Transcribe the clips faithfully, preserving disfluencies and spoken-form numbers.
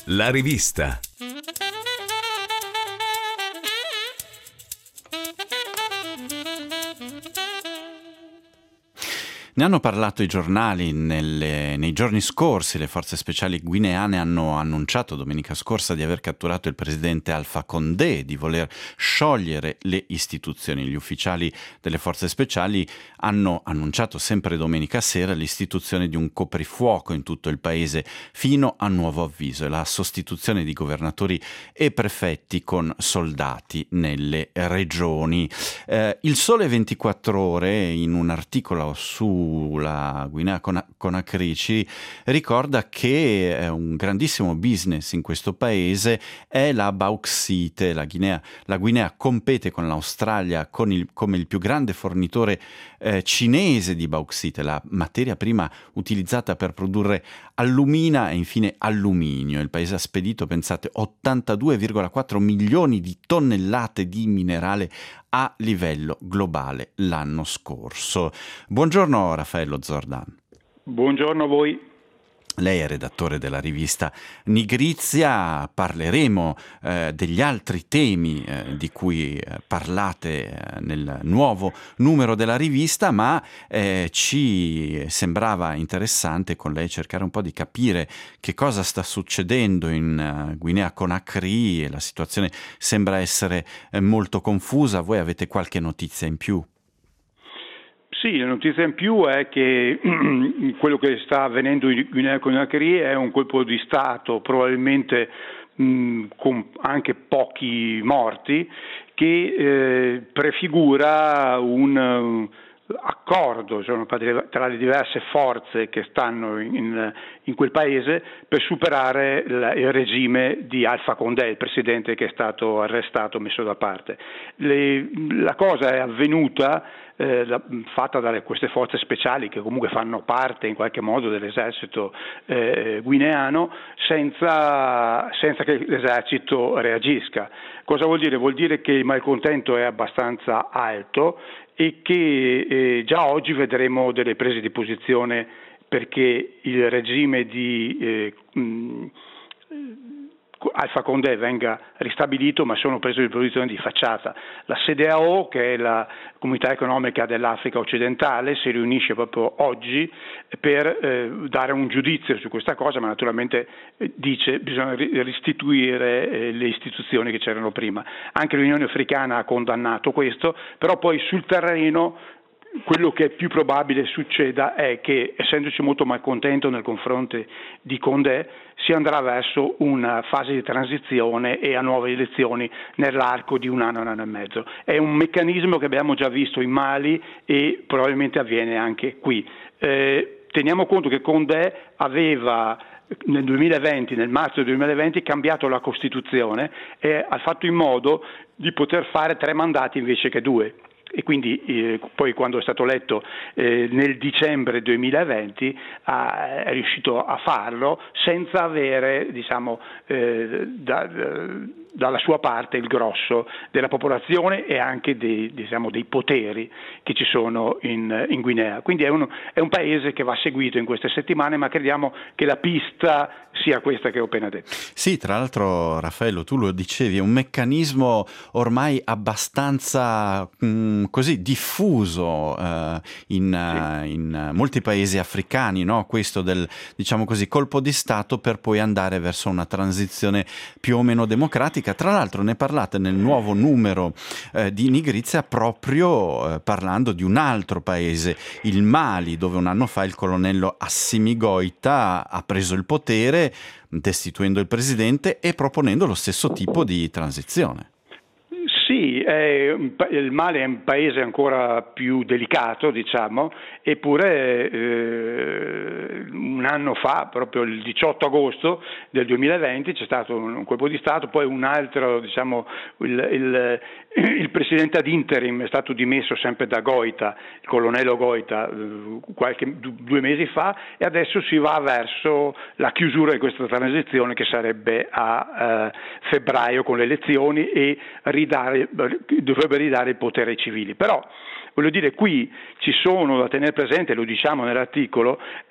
La rivista. Ne hanno parlato i giornali nelle, nei giorni scorsi. Le forze speciali guineane hanno annunciato domenica scorsa di aver catturato il presidente Alpha Condé, di voler sciogliere le istituzioni. Gli ufficiali delle forze speciali hanno annunciato sempre domenica sera l'istituzione di un coprifuoco in tutto il paese fino a nuovo avviso e la sostituzione di governatori e prefetti con soldati nelle regioni. Eh, il Sole ventiquattro Ore, in un articolo su la Guinea Conakry, ci ricorda che è un grandissimo business in questo paese è la bauxite. La Guinea, la Guinea compete con l'Australia con il, come il più grande fornitore eh, cinese di bauxite, la materia prima utilizzata per produrre allumina e infine alluminio. Il paese ha spedito, pensate, ottantadue virgola quattro milioni di tonnellate di minerale a livello globale l'anno scorso. Buongiorno Raffaello Zordan. Buongiorno a voi. Lei è redattore della rivista Nigrizia. Parleremo eh, degli altri temi eh, di cui eh, parlate eh, nel nuovo numero della rivista, ma eh, ci sembrava interessante con lei cercare un po' di capire che cosa sta succedendo in uh, Guinea Conakry, e la situazione sembra essere eh, molto confusa. Voi avete qualche notizia in più? Sì, la notizia in più è che quello che sta avvenendo in Guinea Conakry è un colpo di Stato, probabilmente mh, con anche pochi morti, che eh, prefigura un uh, accordo insomma, tra le diverse forze che stanno in, in quel paese per superare il, il regime di Alpha Condé, il presidente che è stato arrestato, messo da parte. Le, la cosa è avvenuta Eh, la, fatta da queste forze speciali che comunque fanno parte in qualche modo dell'esercito eh, guineano senza, senza che l'esercito reagisca. Cosa vuol dire? Vuol dire che il malcontento è abbastanza alto e che eh, già oggi vedremo delle prese di posizione perché il regime di eh, mh, Alpha Condé venga ristabilito, ma sono prese di posizione di facciata. La C D A O, che è la Comunità Economica dell'Africa Occidentale, si riunisce proprio oggi per eh, dare un giudizio su questa cosa, ma naturalmente eh, dice che bisogna restituire eh, le istituzioni che c'erano prima. Anche l'Unione Africana ha condannato questo, però poi sul terreno quello che è più probabile succeda è che, essendoci molto malcontento nei confronti di Condé, si andrà verso una fase di transizione e a nuove elezioni nell'arco di un anno, un anno e mezzo. È un meccanismo che abbiamo già visto in Mali e probabilmente avviene anche qui. Eh, teniamo conto che Condé aveva nel duemilaventi, nel marzo del duemilaventi, cambiato la Costituzione e ha fatto in modo di poter fare tre mandati invece che due. E quindi eh, poi quando è stato eletto eh, nel dicembre duemilaventi ha, è riuscito a farlo senza avere diciamo, eh, da, da, dalla sua parte il grosso della popolazione e anche dei, diciamo, dei poteri che ci sono in, in Guinea. Quindi è un, è un paese che va seguito in queste settimane, ma crediamo che la pista sia questa che ho appena detto. Sì, tra l'altro Raffaello, tu lo dicevi, è un meccanismo ormai abbastanza mh, così diffuso eh, in, sì. in molti paesi africani, no? Questo del, diciamo così, colpo di Stato per poi andare verso una transizione più o meno democratica. Tra l'altro ne parlate nel nuovo numero eh, di Nigrizia proprio eh, parlando di un altro paese, il Mali, dove un anno fa il colonnello Assimi Goïta ha preso il potere destituendo il presidente e proponendo lo stesso tipo di transizione. Sì, è, il Mali è un paese ancora più delicato, diciamo, eppure eh, un anno fa, proprio il diciotto agosto del duemilaventi, c'è stato un colpo di Stato, poi un altro, diciamo, il, il, il presidente ad interim è stato dimesso sempre da Goïta, il colonnello Goïta, qualche, due mesi fa, e adesso si va verso la chiusura di questa transizione che sarebbe a eh, febbraio con le elezioni e ridare dovrebbe ridare il potere ai civili. Però voglio dire, qui ci sono da tenere presente, lo diciamo nell'articolo, anche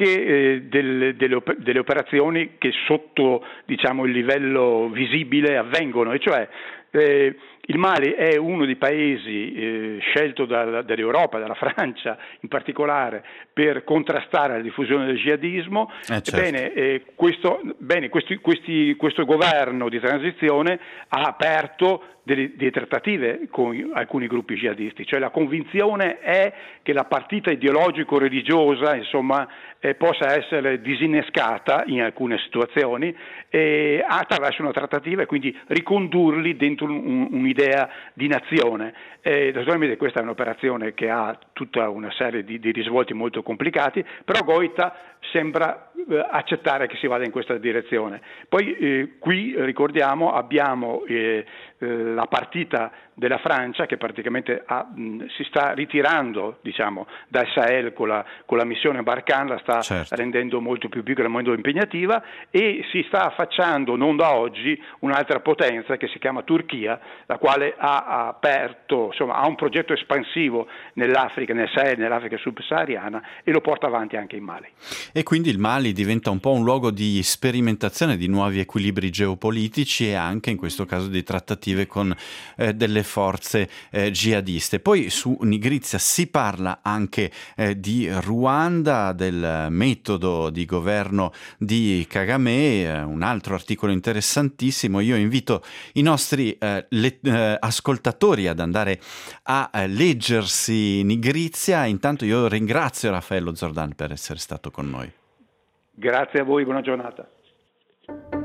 eh, del, delle, op- delle operazioni che sotto, diciamo, il livello visibile avvengono, e cioè eh, il Mali è uno dei paesi eh, scelto dal, dall'Europa, dalla Francia in particolare, per contrastare la diffusione del jihadismo. Eh, certo. Ebbene, eh, questo, bene, questi, questi, questo governo di transizione ha aperto delle, delle trattative con alcuni gruppi jihadisti, cioè la convinzione è che la partita ideologico-religiosa, insomma, eh, possa essere disinnescata in alcune situazioni eh, attraverso una trattativa, e quindi ricondurli dentro un, un'idea di nazione. Eh, naturalmente questa è un'operazione che ha tutta una serie di, di risvolti molto complicati, però Goita sembra eh, accettare che si vada in questa direzione. Poi eh, qui ricordiamo abbiamo eh, eh, la partita della Francia che praticamente ha, mh, si sta ritirando, diciamo, dal Sahel con la, con la missione Barkhane, la sta certo. rendendo molto più piccola, molto impegnativa, e si sta affacciando non da oggi un'altra potenza che si chiama Turchia, la quale ha aperto, insomma, ha un progetto espansivo nell'Africa, nel Sahel, nell'Africa subsahariana, e lo porta avanti anche in Mali. E quindi il Mali diventa un po' un luogo di sperimentazione di nuovi equilibri geopolitici e anche in questo caso di trattative con eh, delle forze eh, jihadiste. Poi su Nigrizia si parla anche eh, di Ruanda, del metodo di governo di Kagame, eh, un altro articolo interessantissimo. Io invito i nostri eh, le, eh, ascoltatori ad andare a eh, leggersi Nigrizia. Intanto io ringrazio Raffaello Zordan per essere stato con noi. Grazie a voi, buona giornata.